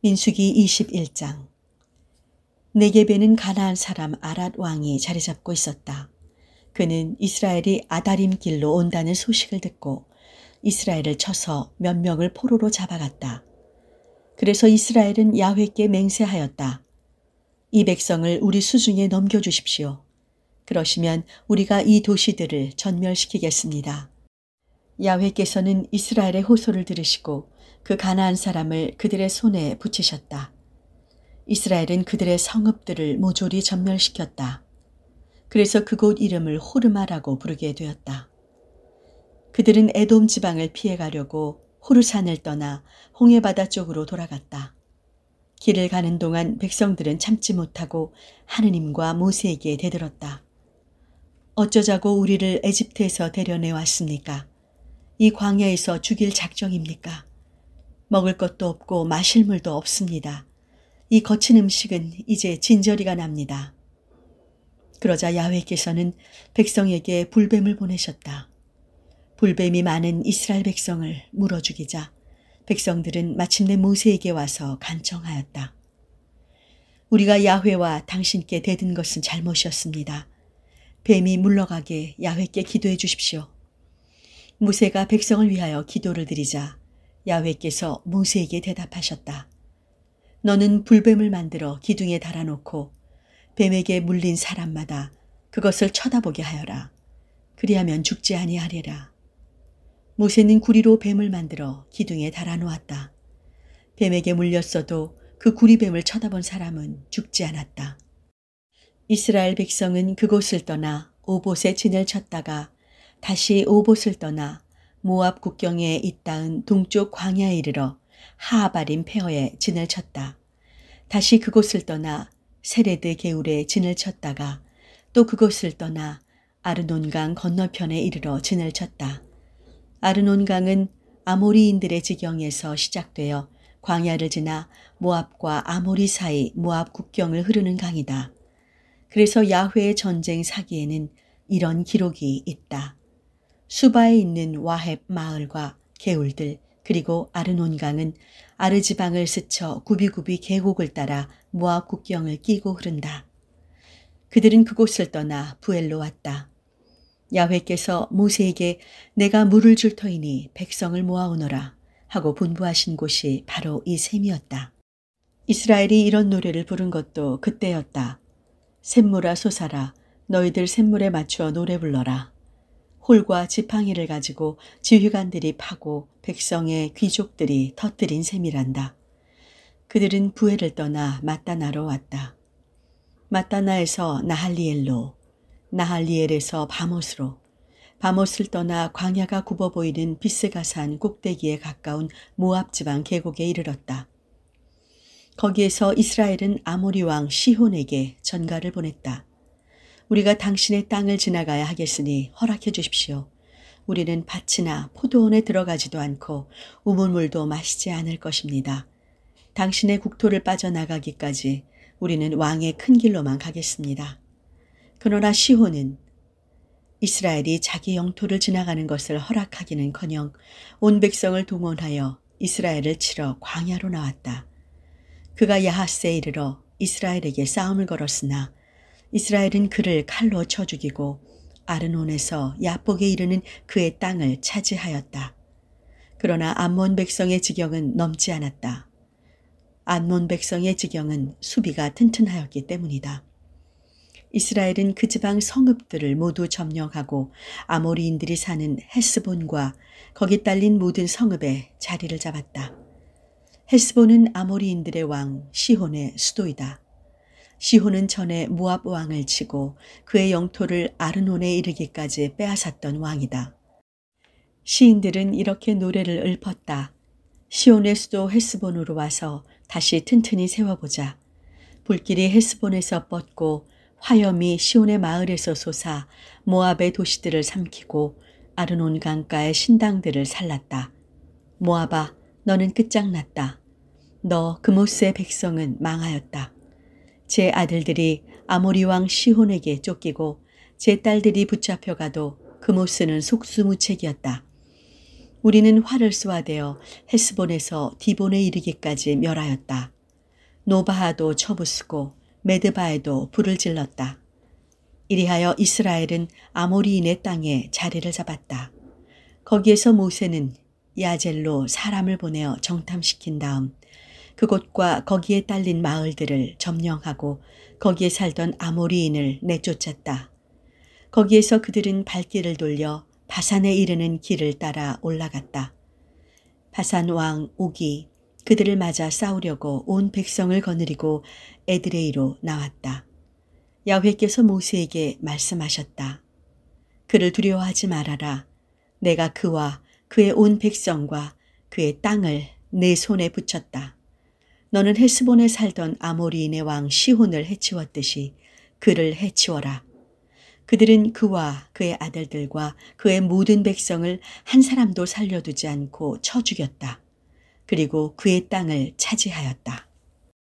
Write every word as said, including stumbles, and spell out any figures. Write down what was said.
민수기 이십일 장. 네겝에는 가나안 사람 아랏 왕이 자리 잡고 있었다. 그는 이스라엘이 아다림 길로 온다는 소식을 듣고 이스라엘을 쳐서 몇 명을 포로로 잡아갔다. 그래서 이스라엘은 야훼께 맹세하였다. 이 백성을 우리 수중에 넘겨주십시오. 그러시면 우리가 이 도시들을 전멸시키겠습니다. 야훼께서는 이스라엘의 호소를 들으시고 그 가나안 사람을 그들의 손에 붙이셨다. 이스라엘은 그들의 성읍들을 모조리 전멸시켰다. 그래서 그곳 이름을 호르마라고 부르게 되었다. 그들은 에돔 지방을 피해가려고 호르산을 떠나 홍해바다 쪽으로 돌아갔다. 길을 가는 동안 백성들은 참지 못하고 하느님과 모세에게 대들었다. 어쩌자고 우리를 에집트에서 데려내 왔습니까? 이 광야에서 죽일 작정입니까? 먹을 것도 없고 마실 물도 없습니다. 이 거친 음식은 이제 진저리가 납니다. 그러자 야훼께서는 백성에게 불뱀을 보내셨다. 불뱀이 많은 이스라엘 백성을 물어 죽이자 백성들은 마침내 모세에게 와서 간청하였다. 우리가 야훼와 당신께 대든 것은 잘못이었습니다. 뱀이 물러가게 야훼께 기도해 주십시오. 모세가 백성을 위하여 기도를 드리자 야훼께서 모세에게 대답하셨다. 너는 불뱀을 만들어 기둥에 달아놓고 뱀에게 물린 사람마다 그것을 쳐다보게 하여라. 그리하면 죽지 아니하리라. 모세는 구리로 뱀을 만들어 기둥에 달아놓았다. 뱀에게 물렸어도 그 구리뱀을 쳐다본 사람은 죽지 않았다. 이스라엘 백성은 그곳을 떠나 오봇에 진을 쳤다가 다시 오봇을 떠나 모압 국경에 잇닿은 동쪽 광야에 이르러 하아바림 페어에 진을 쳤다. 다시 그곳을 떠나 세레드 게울에 진을 쳤다가 또 그곳을 떠나 아르논강 건너편에 이르러 진을 쳤다. 아르논강은 아모리인들의 지경에서 시작되어 광야를 지나 모압과 아모리 사이 모압 국경을 흐르는 강이다. 그래서 야훼의 전쟁 사기에는 이런 기록이 있다. 수바에 있는 와헵 마을과 게울들 그리고 아르논강은 아르지방을 스쳐 굽이굽이 계곡을 따라 모압 국경을 끼고 흐른다. 그들은 그곳을 떠나 부엘로 왔다. 야훼께서 모세에게 내가 물을 줄 터이니 백성을 모아오너라 하고 분부하신 곳이 바로 이 샘이었다. 이스라엘이 이런 노래를 부른 것도 그때였다. 샘물아 솟아라 너희들 샘물에 맞추어 노래 불러라. 홀과 지팡이를 가지고 지휘관들이 파고 백성의 귀족들이 터뜨린 셈이란다. 그들은 부엘을 떠나 마따나로 왔다. 마따나에서 나할리엘로, 나할리엘에서 바못으로, 바못을 떠나 광야가 굽어 보이는 비스가산 꼭대기에 가까운 모압 지방 계곡에 이르렀다. 거기에서 이스라엘은 아모리 왕 시혼에게 전가를 보냈다. 우리가 당신의 땅을 지나가야 하겠으니 허락해 주십시오. 우리는 밭이나 포도원에 들어가지도 않고 우물물도 마시지 않을 것입니다. 당신의 국토를 빠져나가기까지 우리는 왕의 큰 길로만 가겠습니다. 그러나 시혼은 이스라엘이 자기 영토를 지나가는 것을 허락하기는커녕 온 백성을 동원하여 이스라엘을 치러 광야로 나왔다. 그가 야하스에 이르러 이스라엘에게 싸움을 걸었으나 이스라엘은 그를 칼로 쳐 죽이고 아르논에서 야복에 이르는 그의 땅을 차지하였다. 그러나 암몬 백성의 지경은 넘지 않았다. 암몬 백성의 지경은 수비가 튼튼하였기 때문이다. 이스라엘은 그 지방 성읍들을 모두 점령하고 아모리인들이 사는 헤스본과 거기 딸린 모든 성읍에 자리를 잡았다. 헤스본은 아모리인들의 왕 시혼의 수도이다. 시혼은 전에 모압 왕을 치고 그의 영토를 아르논에 이르기까지 빼앗았던 왕이다. 시인들은 이렇게 노래를 읊었다. 시혼의 수도 헤스본으로 와서 다시 튼튼히 세워보자. 불길이 헤스본에서 뻗고 화염이 시온의 마을에서 솟아 모압의 도시들을 삼키고 아르논 강가의 신당들을 살랐다. 모압아, 너는 끝장났다. 너 그모스의 백성은 망하였다. 제 아들들이 아모리 왕 시혼에게 쫓기고 제 딸들이 붙잡혀가도 그모스는 속수무책이었다. 우리는 활을 쏘아대어 헤스본에서 디본에 이르기까지 멸하였다. 노바하도 쳐부수고 메드바에도 불을 질렀다. 이리하여 이스라엘은 아모리인의 땅에 자리를 잡았다. 거기에서 모세는 야젤로 사람을 보내어 정탐시킨 다음 그곳과 거기에 딸린 마을들을 점령하고 거기에 살던 아모리인을 내쫓았다. 거기에서 그들은 발길을 돌려 바산에 이르는 길을 따라 올라갔다. 바산 왕 옥이 그들을 맞아 싸우려고 온 백성을 거느리고 에드레이로 나왔다. 야훼께서 모세에게 말씀하셨다. 그를 두려워하지 말아라. 내가 그와 그의 온 백성과 그의 땅을 내 손에 붙였다. 너는 헤스본에 살던 아모리인의 왕 시혼을 해치웠듯이 그를 해치워라. 그들은 그와 그의 아들들과 그의 모든 백성을 한 사람도 살려두지 않고 쳐 죽였다. 그리고 그의 땅을 차지하였다.